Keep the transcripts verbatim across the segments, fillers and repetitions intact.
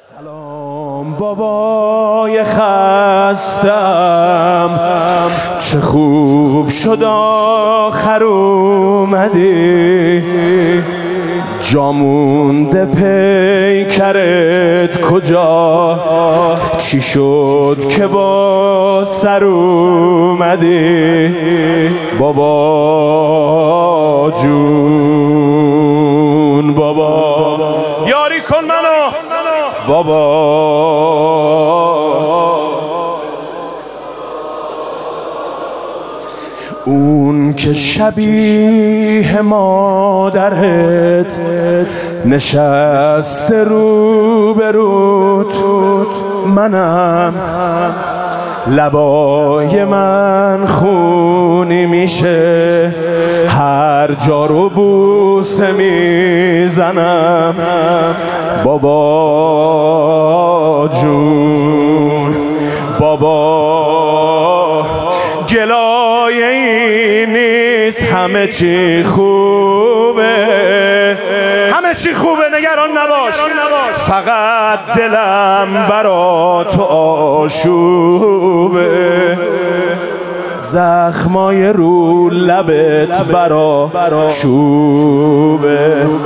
سلام بابای خستم، چه خوب شد آخر اومدی، جامونده پیکرت کجا، چی شد که با سر اومدی بابا جون، بابا یاری کن منو بابا. اون که شبیه مادرت نشسته روبروت، منم لبای من خونی میشه، هر جا رو بوسه میزنم بابا جون، بابا گلایه این نیست، همه چی خوبه، همه چی خوبه، نگران نباش، فقط دلم برا تو آشوبه، زخمای رو لبت برا چوبه.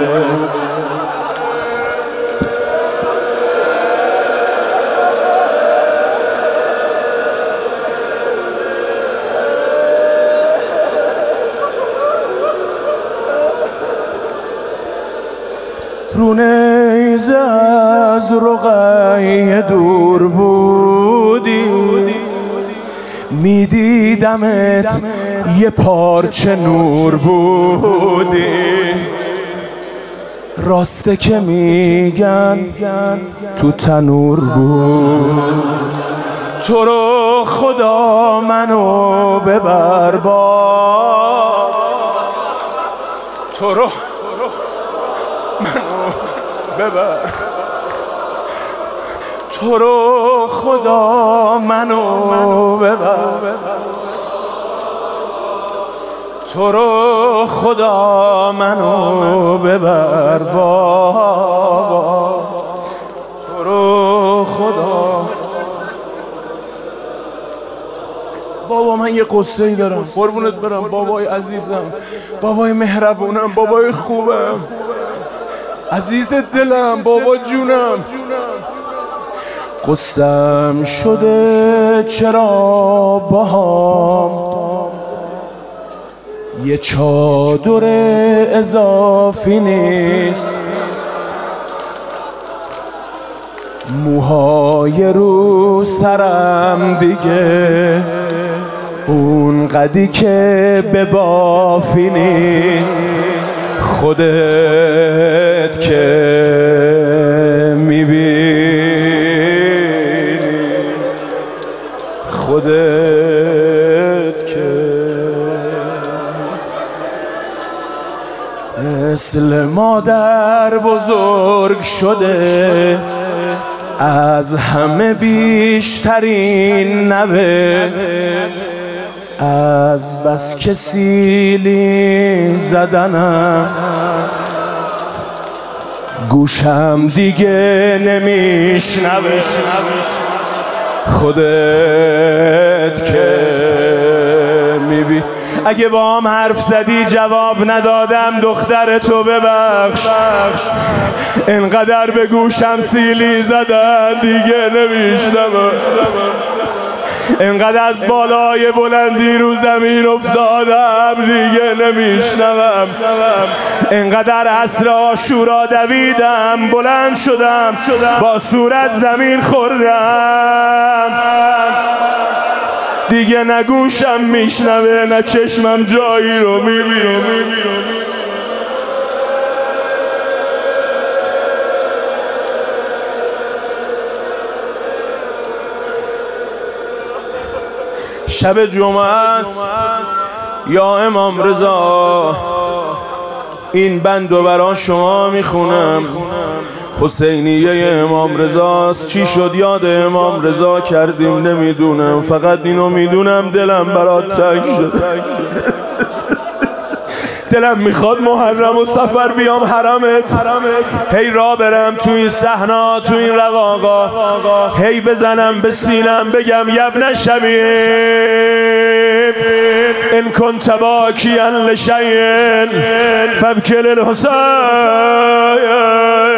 رو نیزه از رقیه دور بودی، میدیدمت یه پارچه نور بودی، راسته که میگن تو تنور بود، تو رو خدا منو ببر با، تو رو منو ببر، تو رو خدا منو ببر، تو رو خدا منو ببر بابا، تو رو خدا. بابا من یه قصه ای دارم، قربونت برم بابای عزیزم، بابای مهربونم، بابای خوبم، عزیز دلم، بابا جونم. قصم شده چرا باهام یه چادر اضافی نیست، موهای رو سرم دیگه اون قدی که به بافی نیست، خودت که میبینی، خودت که مثل مادر بزرگ شده، از همه بیشترین نوه، از بس که سیلی زدنم گوشم دیگه نمیشنوه، خودت که میبینی. اگه با هم حرف زدی جواب ندادم دختر تو ببخش، انقدر به گوشم سیلی زدن دیگه نمیشنوه، انقدر از بالای بلندی رو زمین افتادم دیگه نمیشنوم، انقدر عصر عاشورا دویدم بلند شدم با صورت زمین خوردم، دیگه نه گوشم میشنوه نه چشمم جایی رو میبینه. شب جمعه است یا امام رضا، این بندو برای شما میخونم، حسینیه امام رضاست. چی شد یاد امام رضا کردیم نمیدونم، فقط اینو میدونم دلم برات تنگ شد، دلم میخواد محرم و سفر بیام حرمت، هی را برم تو این صحنا تو این رواقا، هی بزنم به سینم بگم یبن شبیب ان کنت باکیا لشیء فابکی للحسین.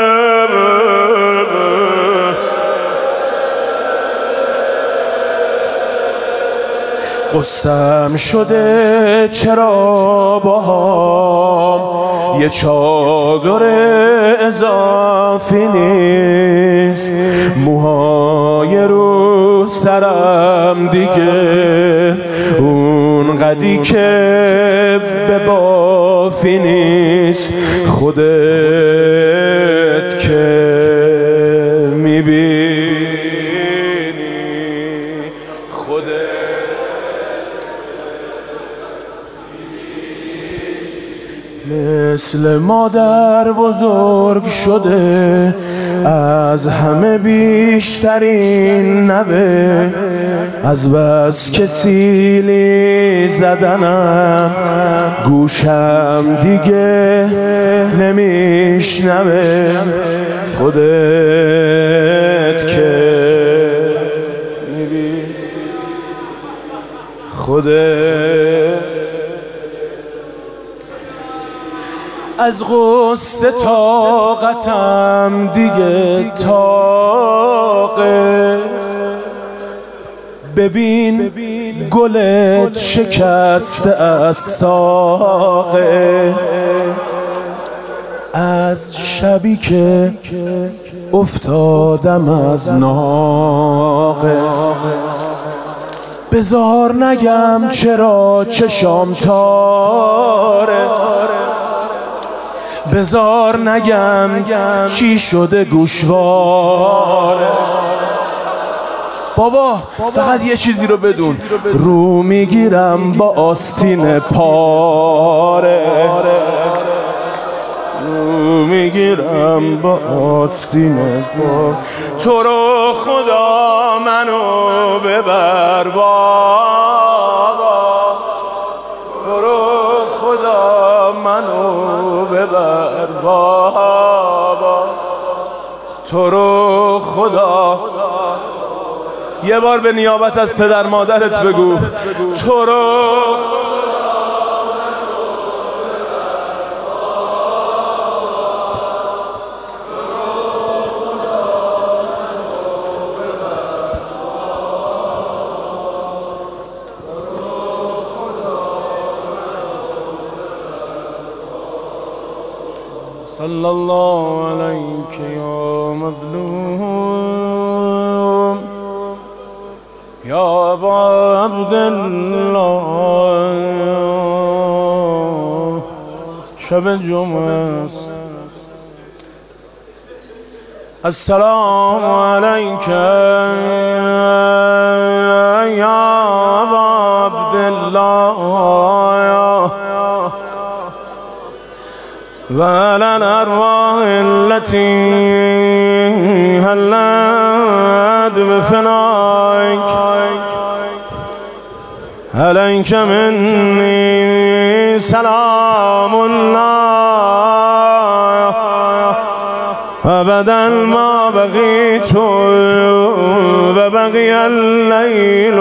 قصم شده چرا باهام یه چادر اضافی نیست، موهای رو سرم دیگه اون قدی که به بافی نیست، خودت که میبینی خودت مثل مادر بزرگ شده، از همه بیشترین نوه، از بس که سیلی زدنم گوشم دیگه نمیشنوه، خودت که میبینی خودت از غصه طاقتم دیگه طاقه، ببین گلت شکسته از ساقه، از شبی که افتادم از ناقه، بزار نگم چرا چشام تاره، بزار نگم چی شده گوشواره. بابا فقط یه چیزی رو بدون، رو میگیرم با آستین پاره، رو میگیرم با آستین پاره. تو رو خدا منو ببر بابا، تو رو خدا منو ببر بابا، تو رو خدا. یه بار به نیابت از پدر مادرت بگو تو رو صلی الله علیک یا مظلوم یا ابا عبدالله. شب جمعه است. السلام علیک یا ابا عبدالله وعلى الأرواح التي هلت بفنائك عليك مني سلام الله أبدا ما بقيت وبقي الليل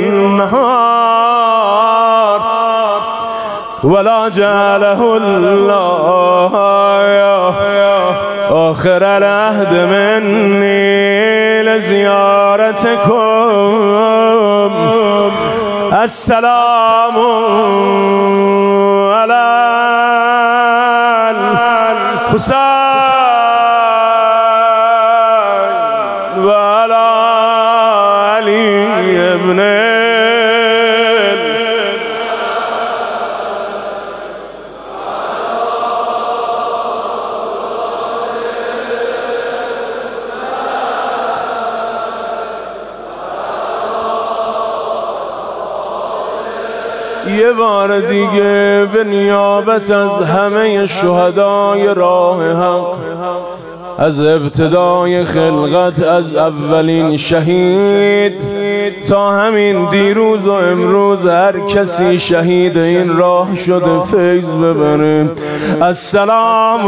والنهار ولا جعله الله آخر العهد مني لزيارتكم. السلام على الحسين وعلى علي ابن یه بار دیگه به نیابت از همه شهدای راه حق، از ابتدای خلقت، از اولین شهید تا همین دیروز و امروز هر کسی شهید این راه شده فیض ببره. السلام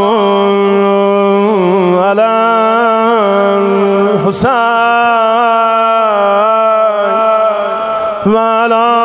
علی الحسین و علی